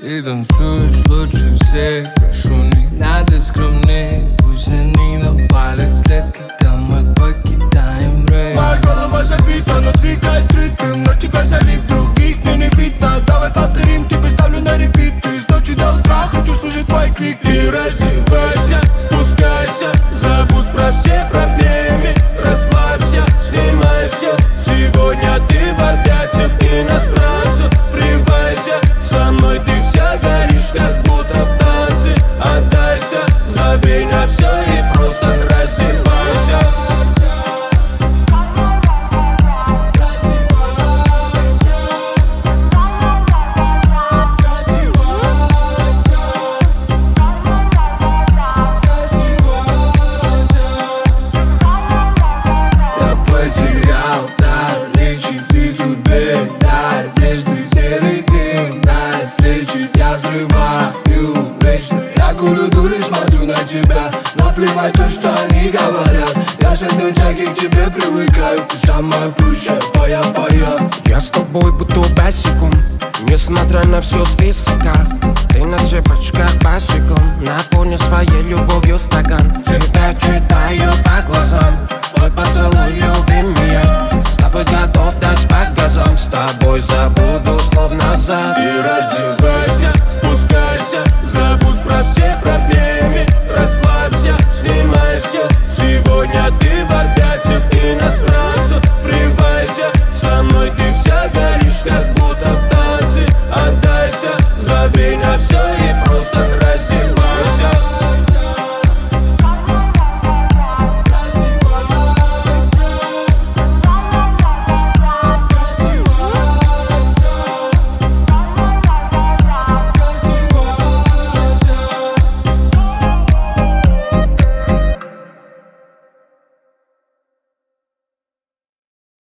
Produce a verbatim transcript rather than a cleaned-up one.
Ты танцуешь лучше всех, прошу, не надо скромнее. Пусть они напали след, когда мы покидаем рейс. Моя голова забита, но двигает ритм. Но тебя залип, других мне не видно. Давай повторим, тебя ставлю на репит. Ты с ночи до утра, хочу слышать твой крик. И раздевайся, спускайся, забудь про все проблемы. Расслабься, снимай все. Сегодня ты в объятиях иностранцев. Врывайся, со мной ты вся горишь, как будто в танце. Отдайся, забей на все и просто раздевайся. Я потерял наличие, ты тут без одежды. Серый дым нас лечит, я взрываю вечно. Я курю дуры, смотрю на тебя. Наплевать то, что они говорят. Я с одной тяги к тебе привыкаю. Ты самая плющая, твоя, твоя. Я с тобой будто босиком, несмотря на все с высока. Ты на цепочках босиком, наполни своей любовью стакан. Тебя читаю.